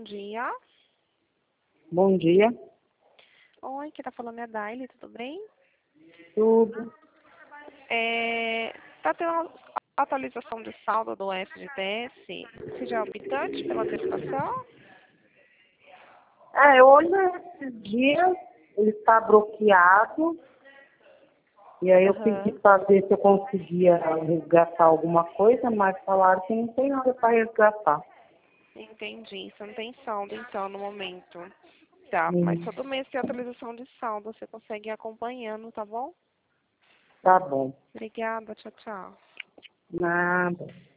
dia. Bom dia. Oi, quem tá falando é a Daile, tudo bem? Tudo. Tá tendo uma atualização de saldo do FGTS? Você já é optante pela antecipação? Hoje, esses dias, ele está bloqueado. E aí eu pedi para ver se eu conseguia resgatar alguma coisa, mas falaram que não tem nada para resgatar. Entendi. Você não tem saldo, então, no momento. Tá, mas todo mês tem atualização de saldo. Você consegue ir acompanhando, tá bom? Tá bom. Obrigada, tchau, tchau. Nada.